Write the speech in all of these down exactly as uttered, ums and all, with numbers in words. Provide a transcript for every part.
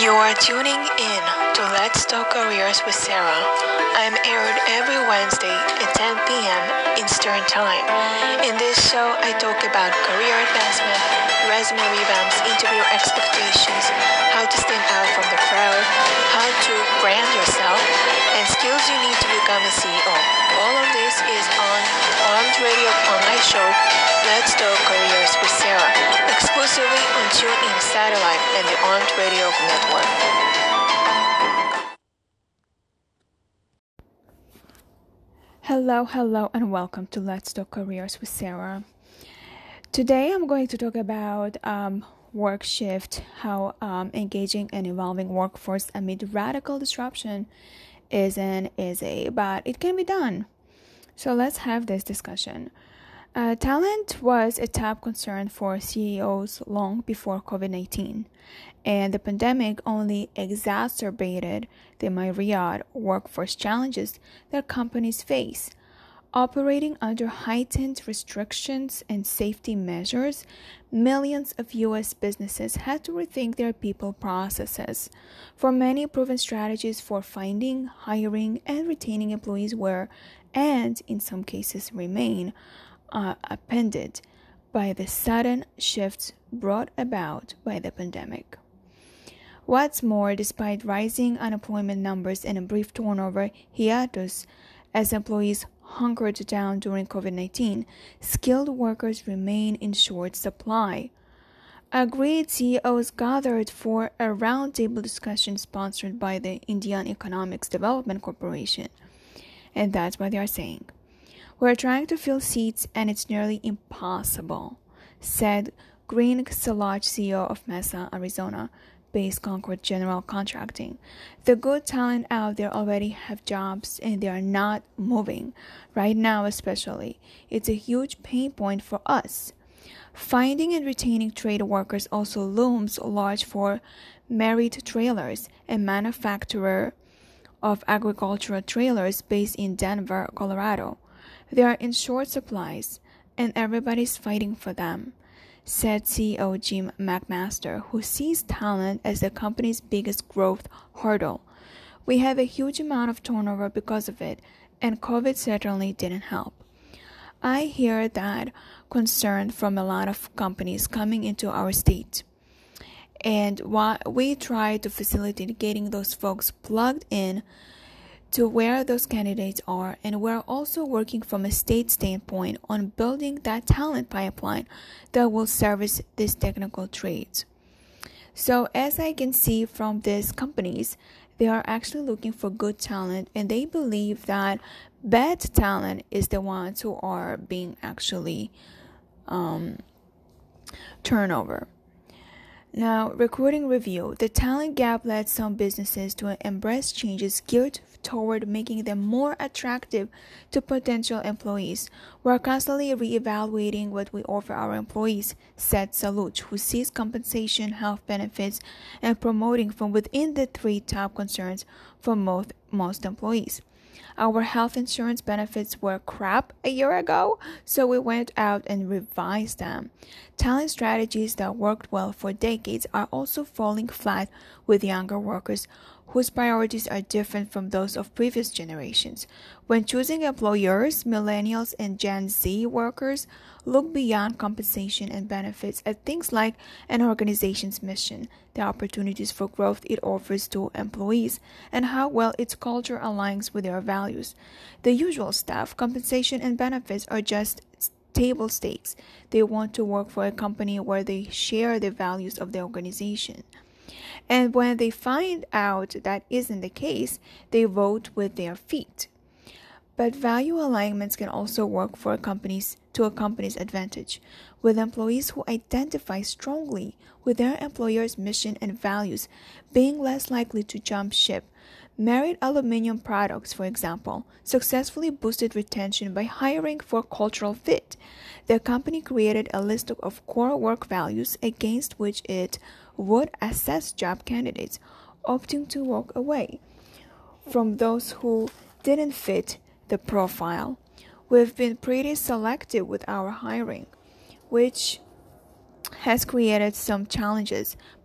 You are tuning in to Let's Talk Careers with Sarah. I'm aired every Wednesday at ten p.m. Eastern Time. In this show, I talk about career advancement, resume revamps, interview expectations, how to stand out from the crowd, how to brand yourself, and skills you need to become a C E O. All of this is on Armed Radio online show, Let's Talk Careers with Sarah, exclusively on TuneIn Satellite and the Armed Radio Network. Hello, hello, and welcome to Let's Talk Careers with Sarah. Today I'm going to talk about um, work shift, how um, engaging an evolving workforce amid radical disruption isn't easy, but it can be done. So let's have this discussion. Uh, talent was a top concern for C E Os long before covid nineteen, and the pandemic only exacerbated the myriad workforce challenges that companies face. Operating under heightened restrictions and safety measures, millions of U S businesses had to rethink their people processes. For many, proven strategies for finding, hiring, and retaining employees were, and in some cases remain, uh, upended by the sudden shifts brought about by the pandemic. What's more, despite rising unemployment numbers and a brief turnover hiatus as employees hunkered down during covid nineteen, skilled workers remain in short supply. Agreed C E Os gathered for a roundtable discussion sponsored by the Indian Economics Development Corporation. And that's what they are saying. We're trying to fill seats and it's nearly impossible, said Green Salaj, C E O of Mesa, Arizona, based Concord General Contracting. The good talent out there already have jobs and they are not moving. Right now especially, it's a huge pain point for us. Finding and retaining trade workers also looms large for Merit Trailers, a manufacturer of agricultural trailers based in Denver, Colorado. They are in short supplies and everybody's fighting for them, said C E O Jim McMaster, who sees talent as the company's biggest growth hurdle. We have a huge amount of turnover because of it, and COVID certainly didn't help. I hear that concern from a lot of companies coming into our state. And while we try to facilitate getting those folks plugged in to where those candidates are, and we're also working from a state standpoint on building that talent pipeline that will service these technical trades. So as I can see from these companies, they are actually looking for good talent, and they believe that bad talent is the ones who are being actually um, turnover. Now, recruiting review. The talent gap led some businesses to embrace changes geared toward making them more attractive to potential employees. We're constantly reevaluating what we offer our employees, said Saluch, who sees compensation, health benefits, and promoting from within the three top concerns for most, most employees. Our health insurance benefits were crap a year ago, so we went out and revised them. Talent strategies that worked well for decades are also falling flat with younger workers whose priorities are different from those of previous generations. When choosing employers, millennials and Gen Z workers look beyond compensation and benefits at things like an organization's mission, the opportunities for growth it offers to employees, and how well its culture aligns with their values. The usual stuff, compensation and benefits, are just table stakes. They want to work for a company where they share the values of the organization. And when they find out that isn't the case, they vote with their feet. But value alignments can also work for companies to a company's advantage, with employees who identify strongly with their employer's mission and values being less likely to jump ship. Merit Aluminum Products, for example, successfully boosted retention by hiring for cultural fit. The company created a list of core work values against which it would assess job candidates, opting to walk away from those who didn't fit the profile. We've been pretty selective with our hiring, which has created some challenges,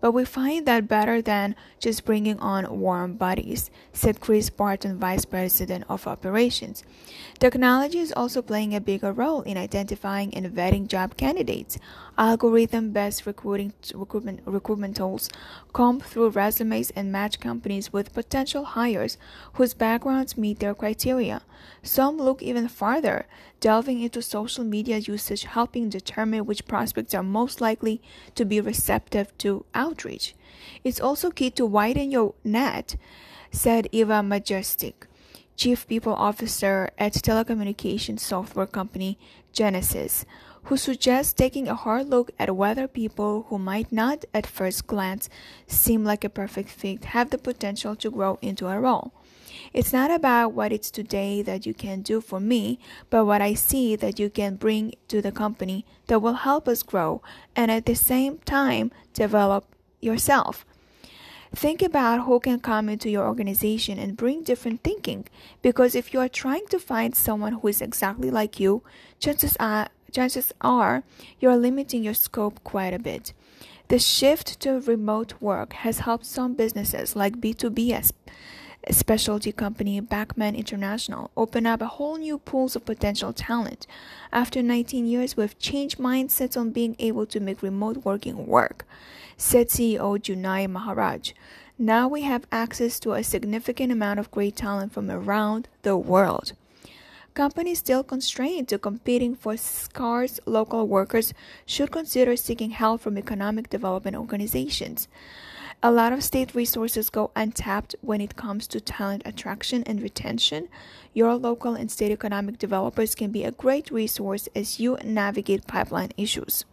but we find that better than just bringing on warm bodies, said Chris Barton, Vice President of Operations. Technology is also playing a bigger role in identifying and vetting job candidates. Algorithm-based recruiting recruitment, recruitment tools comb through resumes and match companies with potential hires whose backgrounds meet their criteria. Some look even farther, delving into social media usage, helping determine which prospects are most likely to be receptive to outreach. It's also key to widen your net, said Eva Majestic, Chief People Officer at telecommunications software company Genesys, who suggests taking a hard look at whether people who might not at first glance seem like a perfect fit have the potential to grow into a role. It's not about what it's today that you can do for me, but what I see that you can bring to the company that will help us grow and at the same time develop yourself. Think about who can come into your organization and bring different thinking, because if you are trying to find someone who is exactly like you, chances are, chances are you're limiting your scope quite a bit. The shift to remote work has helped some businesses like B two B S specialty company Backman International open up a whole new pools of potential talent. After nineteen years, we've changed mindsets on being able to make remote working work, said C E O Junai Maharaj. Now we have access to a significant amount of great talent from around the world. Companies still constrained to competing for scarce local workers should consider seeking help from economic development organizations. A lot of state resources go untapped when it comes to talent attraction and retention. Your local and state economic developers can be a great resource as you navigate pipeline issues.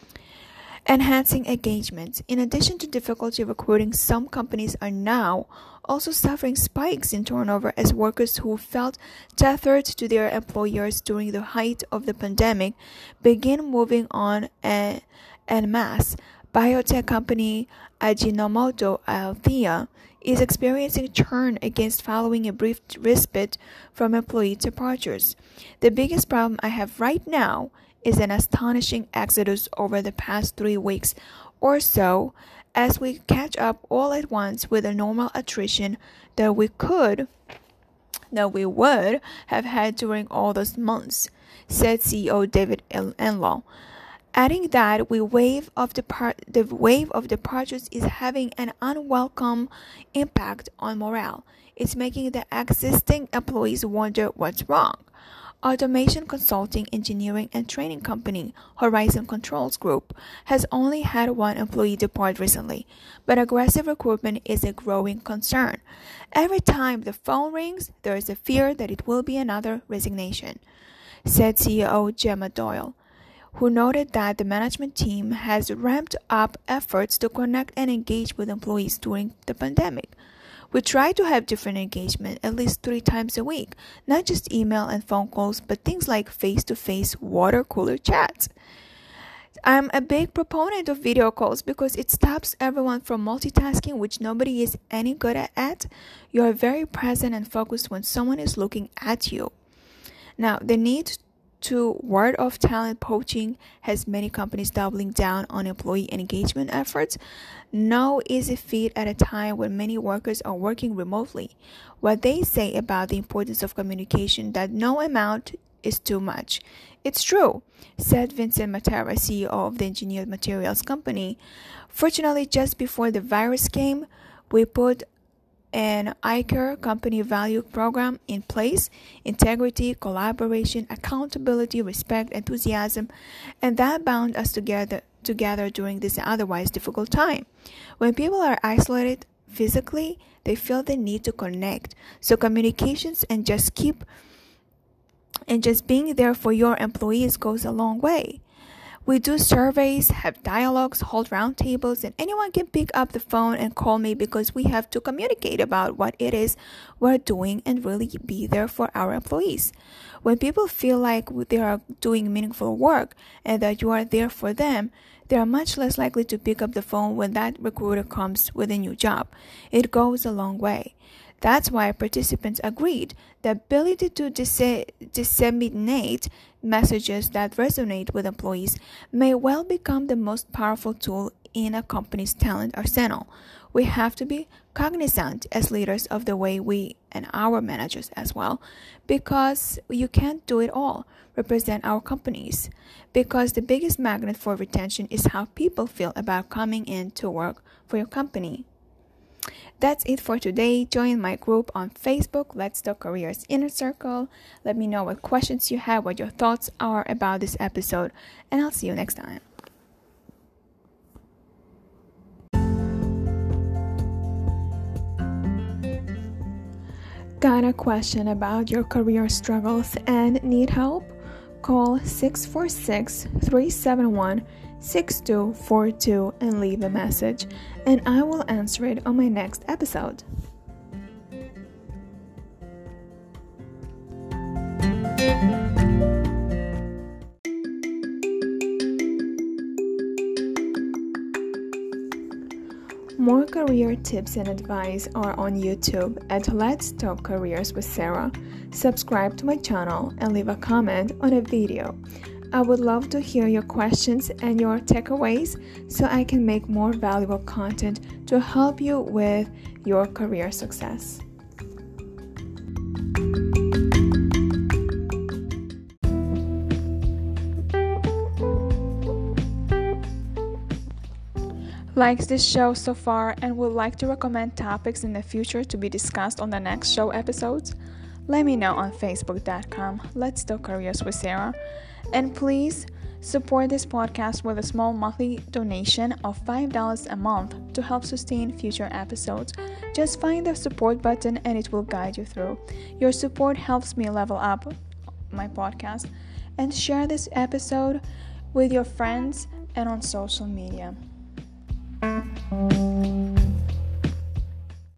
Enhancing engagement. In addition to difficulty recruiting, some companies are now also suffering spikes in turnover as workers who felt tethered to their employers during the height of the pandemic begin moving on en, en masse. Biotech company Ajinomoto Althea is experiencing churn against following a brief respite from employee departures. The biggest problem I have right now is an astonishing exodus over the past three weeks or so as we catch up all at once with the normal attrition that we could, that we would have had during all those months, said C E O David Enlow. Adding that we wave of depart- the wave of departures is having an unwelcome impact on morale. It's making the existing employees wonder what's wrong. Automation consulting, engineering, and training company Horizon Controls Group has only had one employee depart recently, but aggressive recruitment is a growing concern. Every time the phone rings, there is a fear that it will be another resignation, said C E O Gemma Doyle, who noted that the management team has ramped up efforts to connect and engage with employees during the pandemic. We try to have different engagement at least three times a week, not just email and phone calls, but things like face-to-face water cooler chats. I'm a big proponent of video calls because it stops everyone from multitasking, which nobody is any good at. You are very present and focused when someone is looking at you. Now, the need to ward off talent poaching has many companies doubling down on employee engagement efforts. No easy feat at a time when many workers are working remotely. What they say about the importance of communication, that no amount is too much. It's true, said Vincent Matera, C E O of the Engineered Materials Company. Fortunately, just before the virus came, we put an I C A R company value program in place: integrity, collaboration, accountability, respect, enthusiasm, and that bound us together together during this otherwise difficult time. When people are isolated physically, they feel the need to connect. So communications and just keep and just being there for your employees goes a long way. We do surveys, have dialogues, hold roundtables, and anyone can pick up the phone and call me because we have to communicate about what it is we're doing and really be there for our employees. When people feel like they are doing meaningful work and that you are there for them, they are much less likely to pick up the phone when that recruiter comes with a new job. It goes a long way. That's why participants agreed the ability to dis- disseminate messages that resonate with employees may well become the most powerful tool in a company's talent arsenal. We have to be cognizant as leaders of the way we and our managers as well, because you can't do it all. Represent our companies, because the biggest magnet for retention is how people feel about coming in to work for your company. That's it for today. Join my group on Facebook, Let's Talk Careers Inner Circle. Let me know what questions you have, what your thoughts are about this episode, and I'll see you next time. Got a question about your career struggles and need help? Call six four six, three seven one, six two four two and leave a message, and I will answer it on my next episode. More career tips and advice are on YouTube at Let's Talk Careers with Sarah. Subscribe to my channel and leave a comment on a video. I would love to hear your questions and your takeaways so I can make more valuable content to help you with your career success. Likes this show so far and would like to recommend topics in the future to be discussed on the next show episodes? Let me know on facebook dot com. Let's Talk Careers with Sarah. And please support this podcast with a small monthly donation of five dollars a month to help sustain future episodes. Just find the support button and it will guide you through. Your support helps me level up my podcast. And share this episode with your friends and on social media.